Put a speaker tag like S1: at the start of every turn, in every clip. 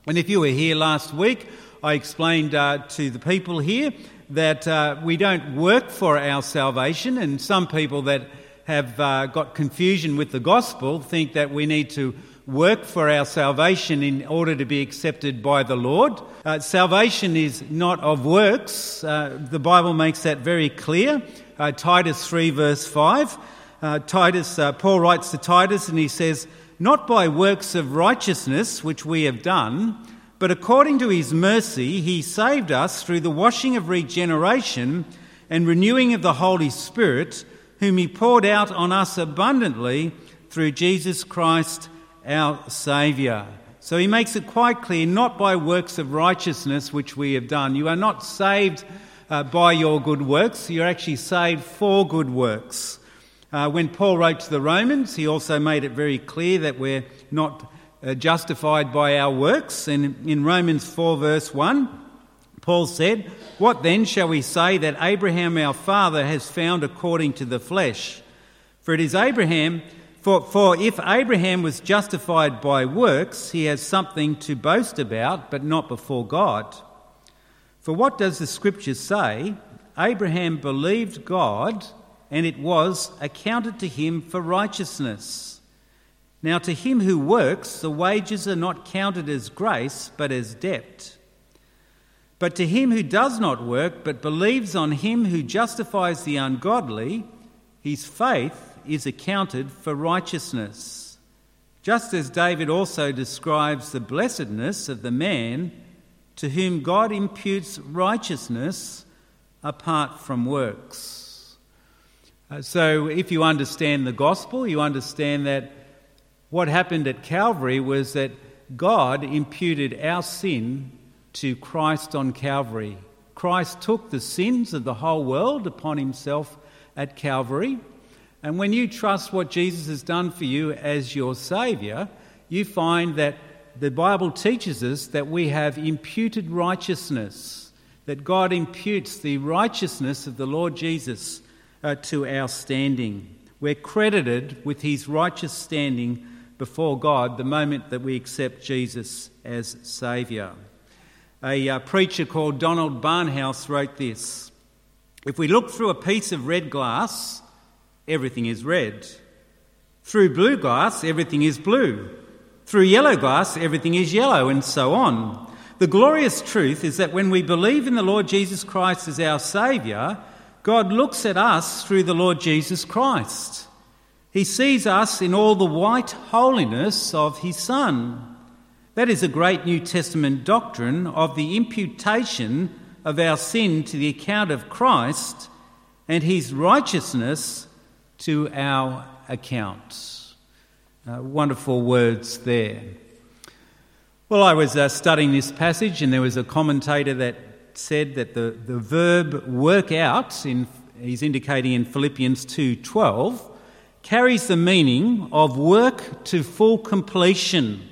S1: And if you were here last week, I explained to the people here that we don't work for our salvation, and some people that have got confusion with the gospel think that we need to work for our salvation in order to be accepted by the Lord. Salvation is not of works. The Bible makes that very clear. Titus 3 verse 5. Paul writes to Titus and he says, "Not by works of righteousness which we have done, but according to his mercy he saved us through the washing of regeneration and renewing of the Holy Spirit, whom he poured out on us abundantly through Jesus Christ our Saviour." So he makes it quite clear, not by works of righteousness which we have done. You are not saved by your good works. You're actually saved for good works. When Paul wrote to the Romans, he also made it very clear that we're not justified by our works. And in Romans 4 verse 1, Paul said, "What then shall we say that Abraham our father has found according to the flesh? For it is Abraham... For if Abraham was justified by works, he has something to boast about, but not before God. For what does the Scripture say? Abraham believed God, and it was accounted to him for righteousness. Now to him who works, the wages are not counted as grace, but as debt. But to him who does not work, but believes on him who justifies the ungodly, his faith is accounted for righteousness. Just as David also describes the blessedness of the man to whom God imputes righteousness apart from works." So if you understand the gospel, you understand that what happened at Calvary was that God imputed our sin to Christ on Calvary. Christ took the sins of the whole world upon himself at Calvary. And when you trust what Jesus has done for you as your Saviour, you find that the Bible teaches us that we have imputed righteousness, that God imputes the righteousness of the Lord Jesus to our standing. We're credited with his righteous standing before God the moment that we accept Jesus as Saviour. A preacher called Donald Barnhouse wrote this: "If we look through a piece of red glass, everything is red. Through blue glass, everything is blue. Through yellow glass, everything is yellow," and so on. The glorious truth is that when we believe in the Lord Jesus Christ as our Saviour, God looks at us through the Lord Jesus Christ. He sees us in all the white holiness of his Son. That is a great New Testament doctrine of the imputation of our sin to the account of Christ and his righteousness to our account. Wonderful words there. Well, I was studying this passage, and there was a commentator that said that the verb work out, he's indicating in Philippians 2:12, carries the meaning of work to full completion.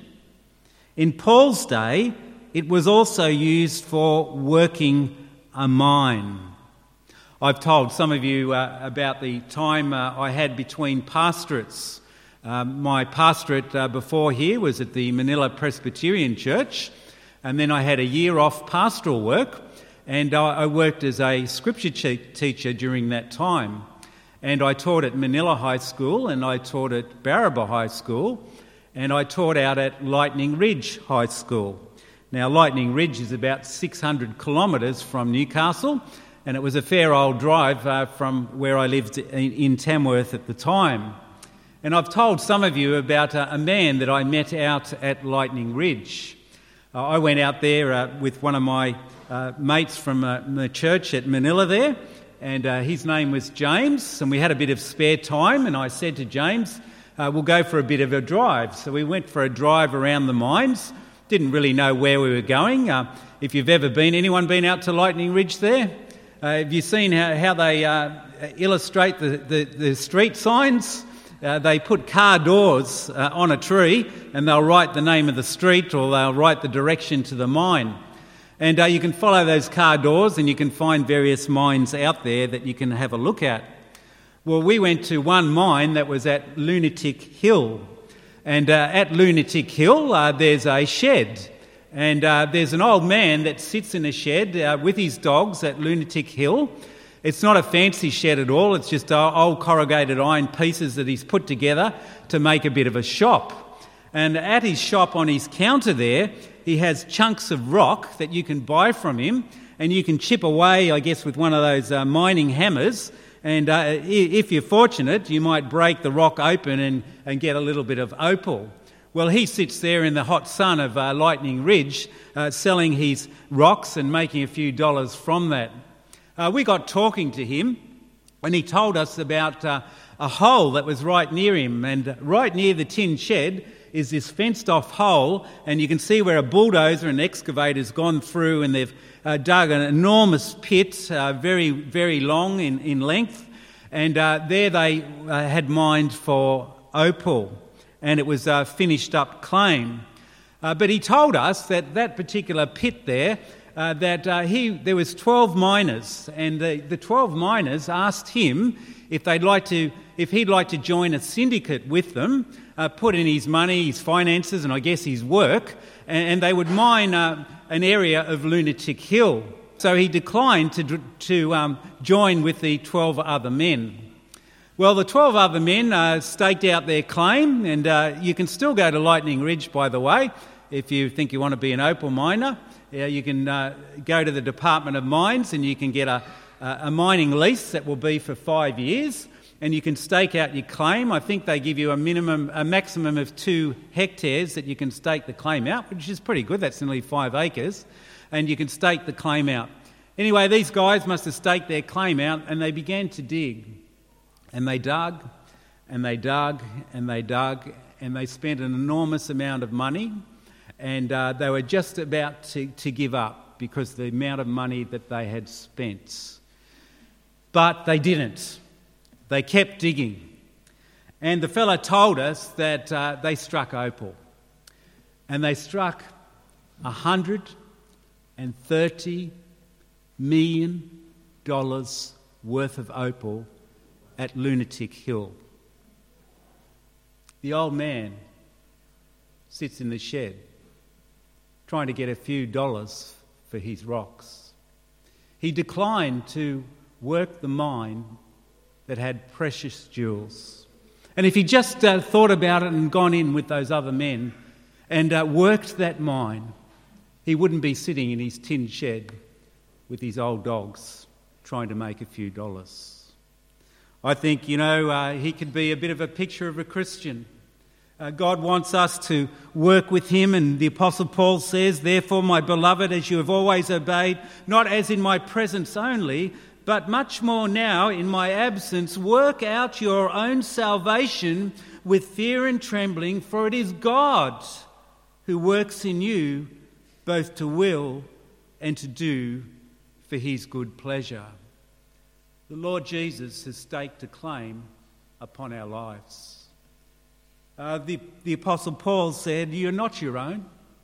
S1: In Paul's day, it was also used for working a mine. I've told some of you about the time I had between pastorates. My pastorate before here was at the Manila Presbyterian Church, and then I had a year off pastoral work, and I worked as a scripture teacher during that time. And I taught at Manila High School, and I taught at Barraba High School, and I taught out at Lightning Ridge High School. Now, Lightning Ridge is about 600 kilometres from Newcastle, and it was a fair old drive from where I lived in Tamworth at the time. And I've told some of you about a man that I met out at Lightning Ridge. I went out there with one of my mates from the church at Manila there, and his name was James, and we had a bit of spare time, and I said to James, we'll go for a bit of a drive. So we went for a drive around the mines. Didn't really know where we were going. If you've ever been, anyone been out to Lightning Ridge there? Have you seen how they illustrate the street signs? They put car doors on a tree, and they'll write the name of the street, or they'll write the direction to the mine. And you can follow those car doors, and you can find various mines out there that you can have a look at. Well, we went to one mine that was at Lunatic Hill. And at Lunatic Hill, there's a shed. And there's an old man that sits in a shed with his dogs at Lunatic Hill. It's not a fancy shed at all. It's just old corrugated iron pieces that he's put together to make a bit of a shop. And at his shop on his counter there, he has chunks of rock that you can buy from him, and you can chip away, I guess, with one of those mining hammers. And if you're fortunate, you might break the rock open and get a little bit of opal. Well, he sits there in the hot sun of Lightning Ridge selling his rocks and making a few dollars from that. We got talking to him, and he told us about a hole that was right near him. And right near the tin shed is this fenced-off hole, and you can see where a bulldozer and excavator's gone through, and they've dug an enormous pit, very, very long in length. And there they had mined for opal. And it was a finished up claim. But he told us that particular pit there, there was 12 miners, and the 12 miners asked him if he'd like to join a syndicate with them, put in his money, his finances, and I guess his work, and they would mine an area of Lunatic Hill. So he declined to join with the 12 other men. Well, the 12 other men staked out their claim, and you can still go to Lightning Ridge, by the way, if you think you want to be an opal miner. You can go to the Department of Mines and you can get a mining lease that will be for 5 years, and you can stake out your claim. I think they give you a maximum of 2 hectares that you can stake the claim out, which is pretty good. That's nearly 5 acres, and you can stake the claim out. Anyway, these guys must have staked their claim out, and they began to dig. And they dug, and they dug, and they dug, and they spent an enormous amount of money, and they were just about to give up because of the amount of money that they had spent. But they didn't. They kept digging. And the fella told us that they struck opal. And they struck $130 million worth of opal at Lunatic Hill. The old man sits in the shed trying to get a few dollars for his rocks. He declined to work the mine that had precious jewels. And if he just thought about it and gone in with those other men and worked that mine, he wouldn't be sitting in his tin shed with his old dogs trying to make a few dollars. I think, he could be a bit of a picture of a Christian. God wants us to work with him, and the Apostle Paul says, "Therefore, my beloved, as you have always obeyed, not as in my presence only, but much more now in my absence, work out your own salvation with fear and trembling, for it is God who works in you both to will and to do for his good pleasure." The Lord Jesus has staked a claim upon our lives. The Apostle Paul said, "You're not your own,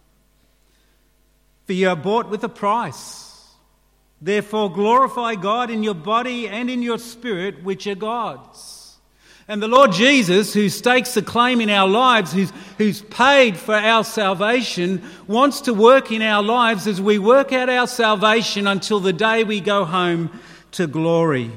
S1: for you are bought with a price. Therefore glorify God in your body and in your spirit, which are God's." And the Lord Jesus, who stakes a claim in our lives, who's paid for our salvation, wants to work in our lives as we work out our salvation until the day we go home to glory.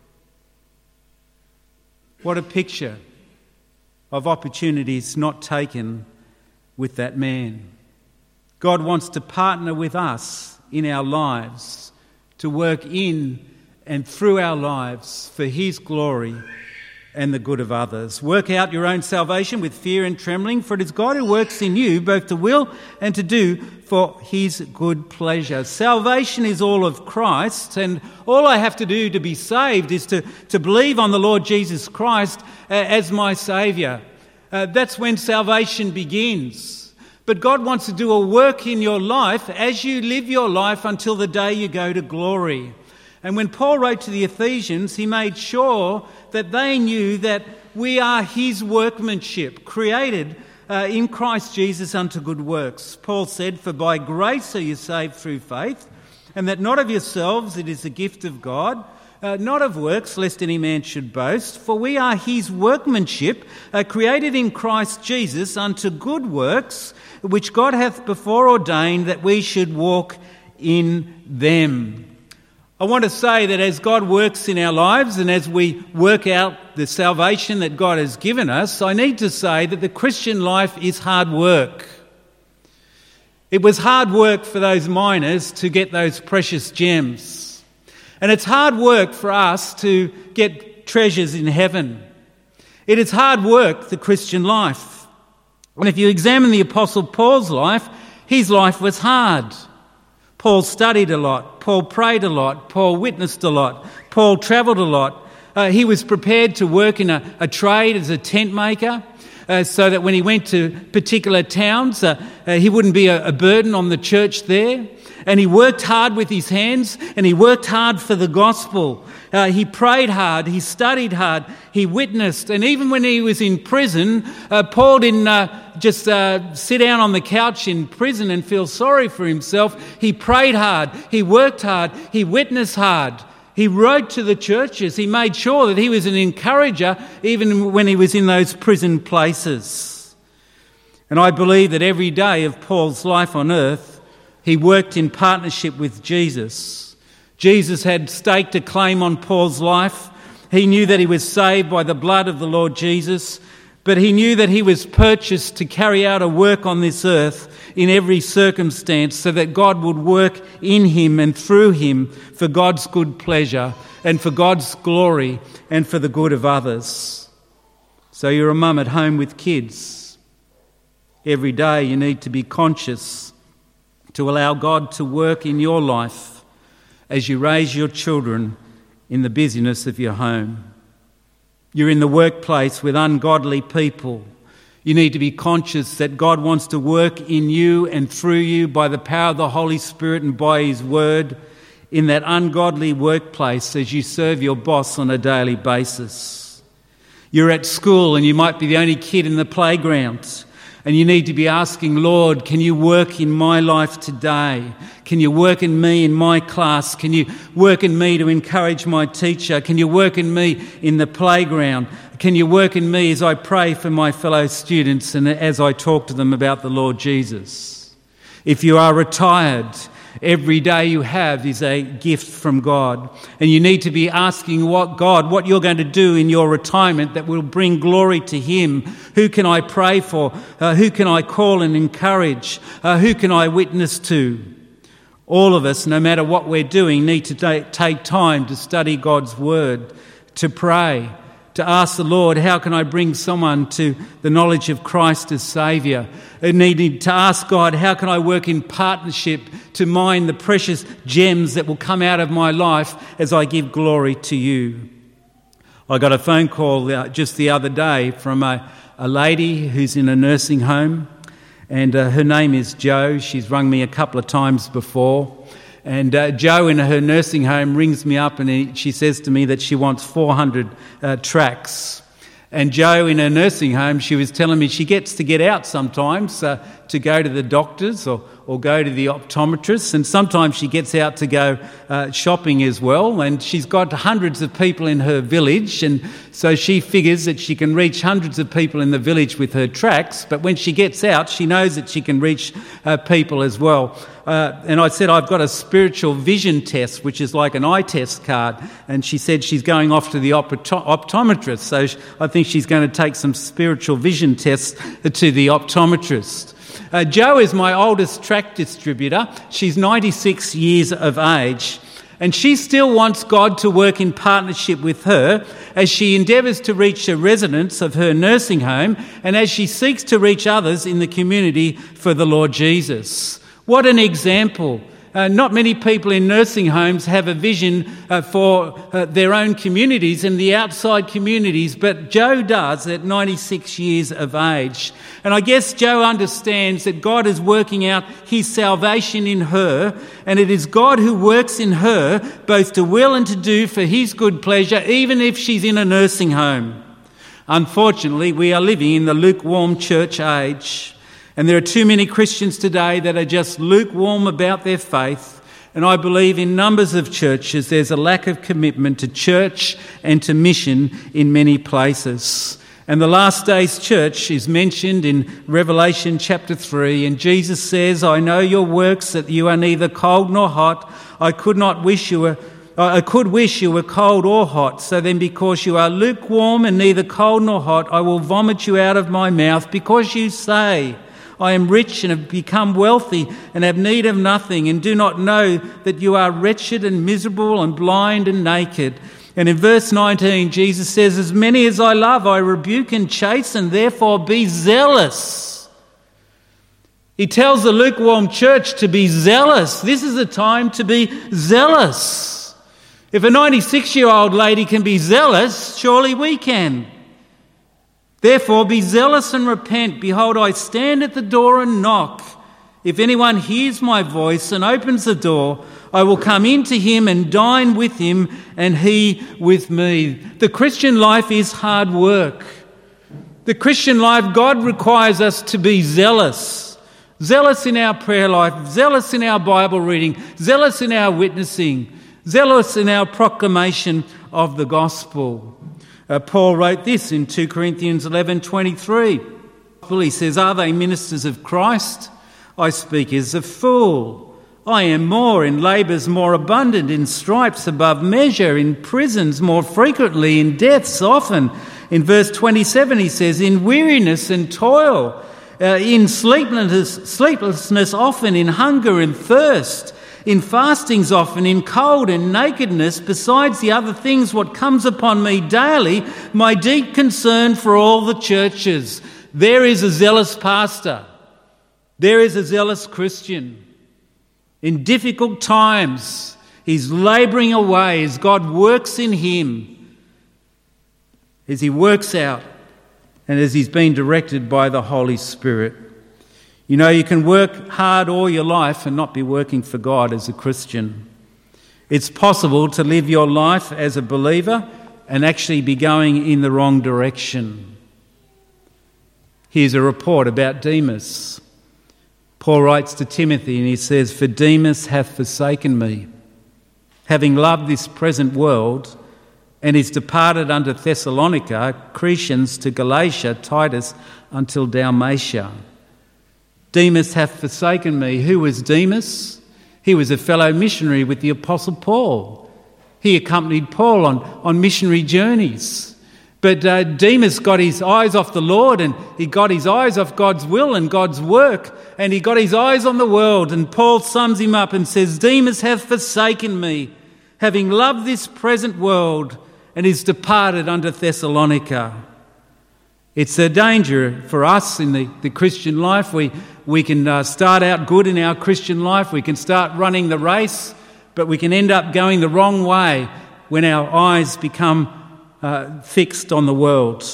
S1: What a picture of opportunities not taken with that man. God wants to partner with us in our lives, to work in and through our lives for his glory and the good of others. Work out your own salvation with fear and trembling, for it is God who works in you both to will and to do for his good pleasure. Salvation is all of Christ, and all I have to do to be saved is to believe on the Lord Jesus Christ as my Saviour. That's when salvation begins. But God wants to do a work in your life as you live your life until the day you go to glory. And when Paul wrote to the Ephesians, he made sure that they knew that we are his workmanship, created in Christ Jesus unto good works. Paul said, "For by grace are you saved through faith, and that not of yourselves, it is a gift of God, not of works, lest any man should boast. For we are his workmanship, created in Christ Jesus unto good works, which God hath before ordained that we should walk in them. I want to say that as God works in our lives and as we work out the salvation that God has given us, I need to say that the Christian life is hard work. It was hard work for those miners to get those precious gems. And it's hard work for us to get treasures in heaven. It is hard work, the Christian life. And if you examine the Apostle Paul's life, his life was hard. Paul studied a lot. Paul prayed a lot. Paul witnessed a lot. Paul travelled a lot. He was prepared to work in a trade as a tent maker so that when he went to particular towns, he wouldn't be a burden on the church there. And he worked hard with his hands and he worked hard for the gospel. He prayed hard, he studied hard, he witnessed. And even when he was in prison, Paul didn't just sit down on the couch in prison and feel sorry for himself. He prayed hard, he worked hard, he witnessed hard. He wrote to the churches. He made sure that he was an encourager even when he was in those prison places. And I believe that every day of Paul's life on earth, he worked in partnership with Jesus. Jesus had staked a claim on Paul's life. He knew that he was saved by the blood of the Lord Jesus, but he knew that he was purchased to carry out a work on this earth in every circumstance so that God would work in him and through him for God's good pleasure and for God's glory and for the good of others. So you're a mum at home with kids. Every day you need to be conscious to allow God to work in your life as you raise your children in the busyness of your home. You're in the workplace with ungodly people. You need to be conscious that God wants to work in you and through you by the power of the Holy Spirit and by His Word in that ungodly workplace as you serve your boss on a daily basis. You're at school and you might be the only kid in the playground. And you need to be asking, Lord, can you work in my life today? Can you work in me in my class? Can you work in me to encourage my teacher? Can you work in me in the playground? Can you work in me as I pray for my fellow students and as I talk to them about the Lord Jesus? If you are retired, every day you have is a gift from God. And you need to be asking what you're going to do in your retirement that will bring glory to Him. Who can I pray for? Who can I call and encourage? Who can I witness to? All of us, no matter what we're doing, need to take time to study God's Word, to pray, to ask the Lord, how can I bring someone to the knowledge of Christ as Saviour? And needing to ask God, how can I work in partnership to mine the precious gems that will come out of my life as I give glory to you? I got a phone call just the other day from a lady who's in a nursing home, and her name is Jo. She's rung me a couple of times before. And Jo in her nursing home rings me up and she says to me that she wants 400 tracts. And Jo in her nursing home, she was telling me she gets to get out sometimes to go to the doctors or go to the optometrist, and sometimes she gets out to go shopping as well. And she's got hundreds of people in her village, and so she figures that she can reach hundreds of people in the village with her tracts, but when she gets out, she knows that she can reach people as well. And I said, I've got a spiritual vision test, which is like an eye test card. And she said she's going off to the optometrist. So I think she's going to take some spiritual vision tests to the optometrist. Jo is my oldest tract distributor. She's 96 years of age. And she still wants God to work in partnership with her as she endeavours to reach the residents of her nursing home and as she seeks to reach others in the community for the Lord Jesus. What an example. Not many people in nursing homes have a vision for their own communities and the outside communities, but Jo does at 96 years of age. And I guess Jo understands that God is working out His salvation in her, and it is God who works in her both to will and to do for His good pleasure, even if she's in a nursing home. Unfortunately, we are living in the lukewarm church age. And there are too many Christians today that are just lukewarm about their faith. And I believe in numbers of churches there's a lack of commitment to church and to mission in many places. And the last days church is mentioned in Revelation chapter 3, and Jesus says, I know your works, that you are neither cold nor hot. I could wish you were cold or hot. So then, because you are lukewarm and neither cold nor hot, I will vomit you out of my mouth, because you say, I am rich and have become wealthy and have need of nothing, and do not know that you are wretched and miserable and blind and naked. And in verse 19, Jesus says, as many as I love, I rebuke and chasten, therefore be zealous. He tells the lukewarm church to be zealous. This is a time to be zealous. If a 96-year-old lady can be zealous, surely we can. Therefore be zealous and repent. Behold, I stand at the door and knock. If anyone hears my voice and opens the door, I will come into him and dine with him, and he with me. The Christian life is hard work. The Christian life, God requires us to be zealous. Zealous in our prayer life, zealous in our Bible reading, zealous in our witnessing, zealous in our proclamation of the gospel. Paul wrote this in 2 Corinthians 11:23. He says, are they ministers of Christ? I speak as a fool. I am more, in labours more abundant, in stripes above measure, in prisons more frequently, in deaths often. In verse 27 he says, in weariness and toil, in sleeplessness often, in hunger and thirst, in fastings often, in cold and nakedness, besides the other things what comes upon me daily, my deep concern for all the churches. There is a zealous pastor. There is a zealous Christian. In difficult times, he's labouring away as God works in him, as he works out and as he's been directed by the Holy Spirit. You know, you can work hard all your life and not be working for God as a Christian. It's possible to live your life as a believer and actually be going in the wrong direction. Here's a report about Demas. Paul writes to Timothy and he says, for Demas hath forsaken me, having loved this present world, and is departed unto Thessalonica, Crescens to Galatia, Titus until Dalmatia. Demas hath forsaken me. Who was Demas? He was a fellow missionary with the Apostle Paul. He accompanied Paul on missionary journeys. But Demas got his eyes off the Lord, and he got his eyes off God's will and God's work, and he got his eyes on the world. And Paul sums him up and says, Demas hath forsaken me, having loved this present world, and is departed unto Thessalonica. It's a danger for us in the Christian life. We can start out good in our Christian life. We can start running the race, but we can end up going the wrong way when our eyes become fixed on the world.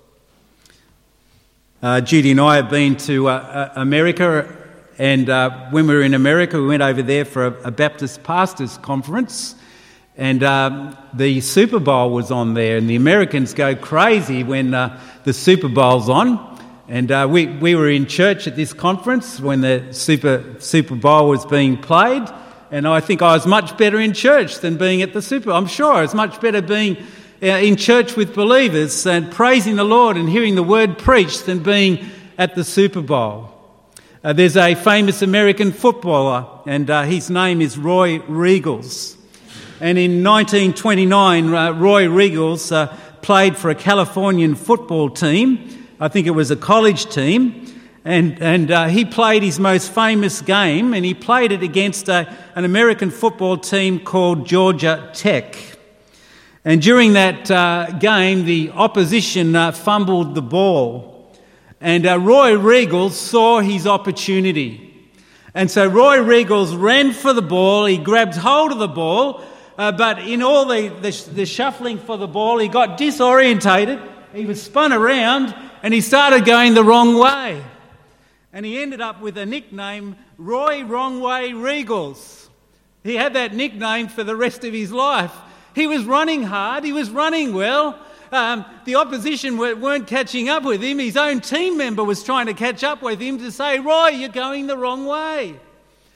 S1: Judy and I have been to America, and when we were in America, we went over there for a Baptist pastors conference, and the Super Bowl was on there, and the Americans go crazy when the Super Bowl's on. And we were in church at this conference when the Super Bowl was being played, and I think I was much better in church than being at the Super Bowl. I'm sure I was much better being in church with believers and praising the Lord and hearing the word preached than being at the Super Bowl. There's a famous American footballer, and his name is Roy Riegels. And in 1929, Roy Riegels played for a Californian football team. I think it was a college team. And he played his most famous game, and he played it against an American football team called Georgia Tech. And during that game, the opposition fumbled the ball. And Roy Riegels saw his opportunity. And so Roy Riegels ran for the ball. He grabbed hold of the ball. But in all the shuffling for the ball, he got disorientated. He was spun around and he started going the wrong way. And he ended up with a nickname, Roy Wrong Way Riegels. He had that nickname for the rest of his life. He was running hard, he was running well. The opposition weren't catching up with him. His own team member was trying to catch up with him to say, Roy, you're going the wrong way.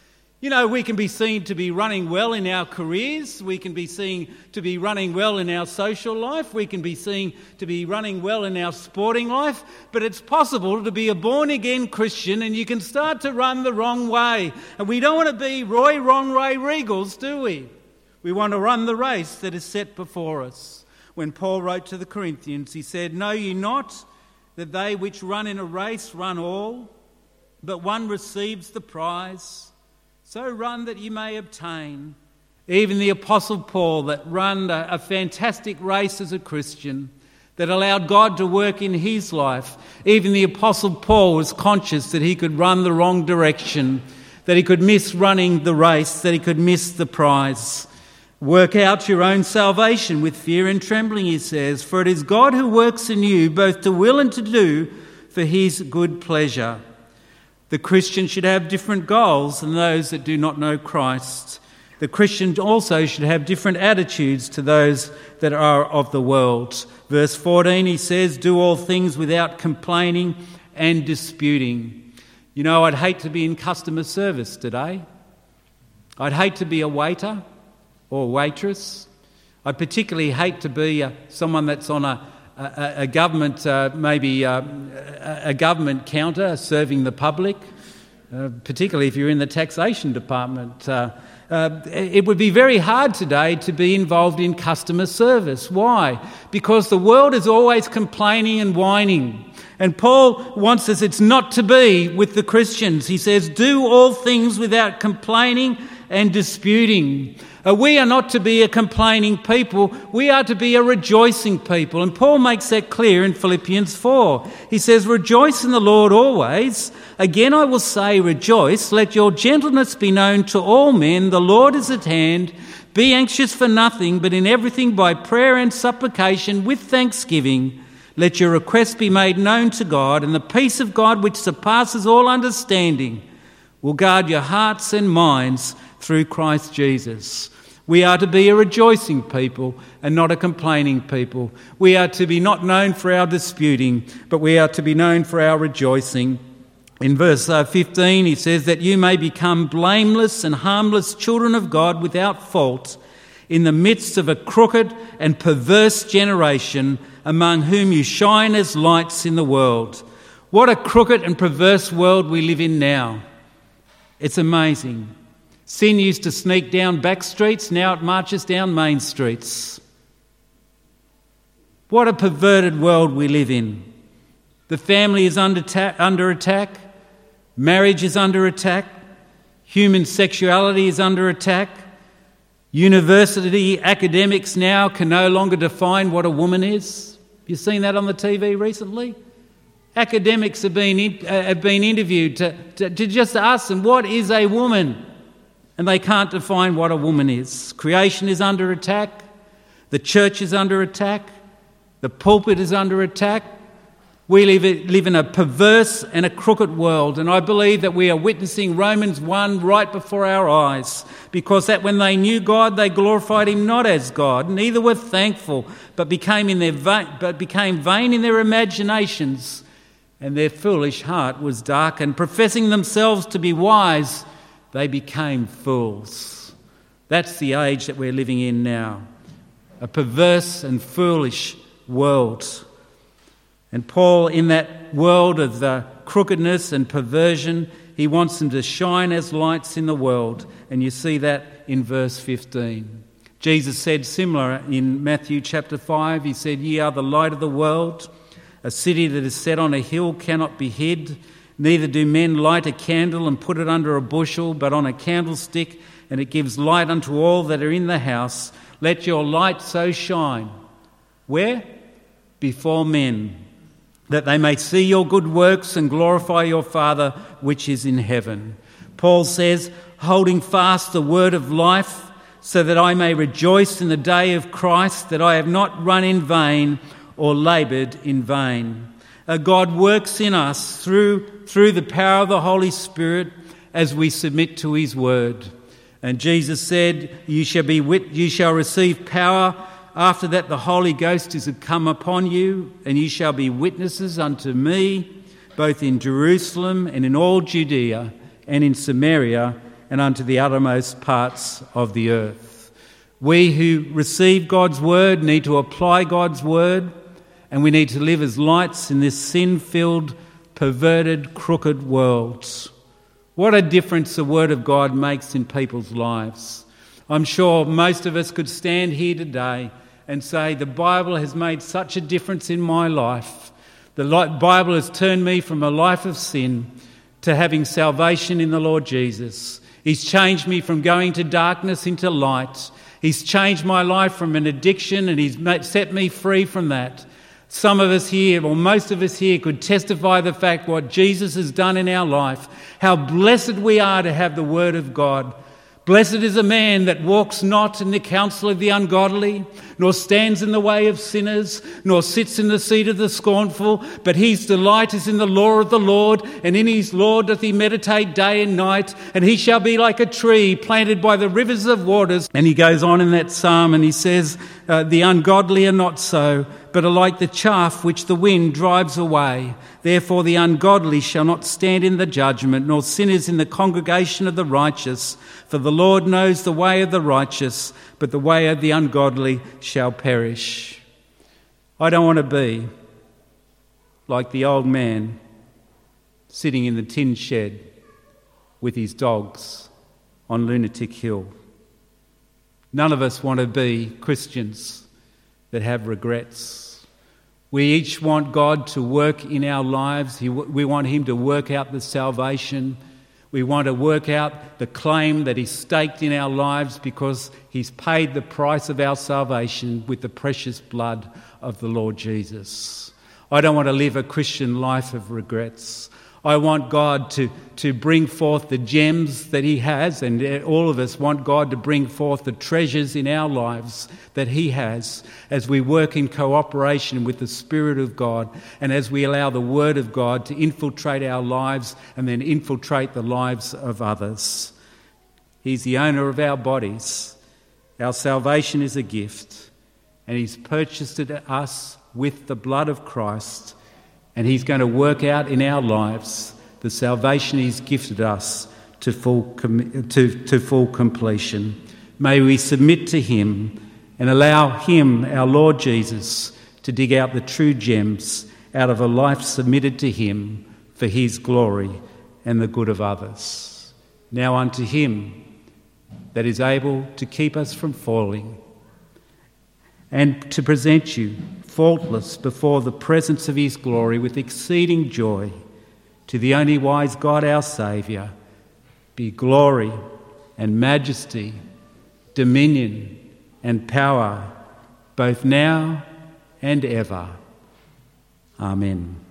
S1: You know, we can be seen to be running well in our careers. We can be seen to be running well in our social life. We can be seen to be running well in our sporting life. But it's possible to be a born-again Christian and you can start to run the wrong way. And we don't want to be Roy Wrong Way Regals, do we? We want to run the race that is set before us. When Paul wrote to the Corinthians, he said, "Know ye not that they which run in a race run all, but one receives the prize? So run that you may obtain." Even the Apostle Paul, that ran a fantastic race as a Christian, that allowed God to work in his life, even the Apostle Paul was conscious that he could run the wrong direction, that he could miss running the race, that he could miss the prize. "Work out your own salvation with fear and trembling," he says, "for it is God who works in you both to will and to do for his good pleasure." The Christian should have different goals than those that do not know Christ. The Christian also should have different attitudes to those that are of the world. Verse 14, he says, "Do all things without complaining and disputing." You know, I'd hate to be in customer service today. I'd hate to be a waiter or waitress. I particularly hate to be someone that's on a government, maybe a government counter serving the public, particularly if you're in the taxation department. It would be very hard today to be involved in customer service. Why? Because the world is always complaining and whining. And Paul wants us, it's not to be with the Christians. He says, "Do all things without complaining and disputing." We are not to be a complaining people. We are to be a rejoicing people. And Paul makes that clear in Philippians 4. He says, "Rejoice in the Lord always. Again I will say, rejoice. Let your gentleness be known to all men. The Lord is at hand. Be anxious for nothing, but in everything by prayer and supplication with thanksgiving. Let your requests be made known to God, and the peace of God which surpasses all understanding will guard your hearts and minds through Christ Jesus." We are to be a rejoicing people and not a complaining people. We are to be not known for our disputing, but we are to be known for our rejoicing. In verse 15, he says that you may become blameless and harmless children of God without fault in the midst of a crooked and perverse generation, among whom you shine as lights in the world. What a crooked and perverse world we live in now. It's amazing. Sin used to sneak down back streets, now it marches down main streets. What a perverted world we live in. The family is under attack, marriage is under attack, human sexuality is under attack. University academics now can no longer define what a woman is. Have you seen that on the TV recently? Academics have been interviewed to just ask them, what is a woman? And they can't define what a woman is. Creation is under attack. The church is under attack. The pulpit is under attack. We live in a perverse and a crooked world, and I believe that we are witnessing Romans 1 right before our eyes, because that when they knew God, they glorified him not as God, neither were thankful, but became vain in their imaginations, and their foolish heart was darkened. Professing themselves to be wise, they became fools. That's the age that we're living in now, a perverse and foolish world. And Paul, in that world of the crookedness and perversion, he wants them to shine as lights in the world. And you see that in verse 15. Jesus said similar in Matthew chapter 5. He said, "Ye are the light of the world. A city that is set on a hill cannot be hid. Neither do men light a candle and put it under a bushel, but on a candlestick, and it gives light unto all that are in the house. Let your light so shine." Where? Before men, that they may see your good works and glorify your Father which is in heaven. Paul says, holding fast the word of life, so that I may rejoice in the day of Christ, that I have not run in vain or laboured in vain. God works in us through the power of the Holy Spirit as we submit to his word. And Jesus said, you shall receive power. After that the Holy Ghost is come upon you, and you shall be witnesses unto me, both in Jerusalem and in all Judea and in Samaria and unto the uttermost parts of the earth. We who receive God's word need to apply God's word, and we need to live as lights in this sin-filled, perverted, crooked world. What a difference the word of God makes in people's lives. I'm sure most of us could stand here today and say, the Bible has made such a difference in my life. The Bible has turned me from a life of sin to having salvation in the Lord Jesus. He's changed me from going to darkness into light. He's changed my life from an addiction, and he's set me free from that. Some of us here, or most of us here, could testify the fact what Jesus has done in our life, how blessed we are to have the word of God. Blessed is a man that walks not in the counsel of the ungodly, nor stands in the way of sinners, nor sits in the seat of the scornful, but his delight is in the law of the Lord, and in his law doth he meditate day and night, and he shall be like a tree planted by the rivers of waters. And he goes on in that psalm and he says, the ungodly are not so, but are like the chaff which the wind drives away. Therefore the ungodly shall not stand in the judgment, nor sinners in the congregation of the righteous. For the Lord knows the way of the righteous, but the way of the ungodly shall perish. I don't want to be like the old man sitting in the tin shed with his dogs on Lunatic Hill. None of us want to be Christians that have regrets. We each want God to work in our lives. We want him to work out the salvation. We want to work out the claim that he's staked in our lives because he's paid the price of our salvation with the precious blood of the Lord Jesus. I don't want to live a Christian life of regrets. I want God to bring forth the gems that he has, and all of us want God to bring forth the treasures in our lives that he has as we work in cooperation with the Spirit of God and as we allow the Word of God to infiltrate our lives and then infiltrate the lives of others. He's the owner of our bodies. Our salvation is a gift, and he's purchased it us with the blood of Christ. And he's going to work out in our lives the salvation he's gifted us to full completion. May we submit to him and allow him, our Lord Jesus, to dig out the true gems out of a life submitted to him for his glory and the good of others. Now unto him that is able to keep us from falling and to present you faultless before the presence of his glory with exceeding joy, to the only wise God our Saviour, be glory and majesty, dominion and power, both now and ever. Amen.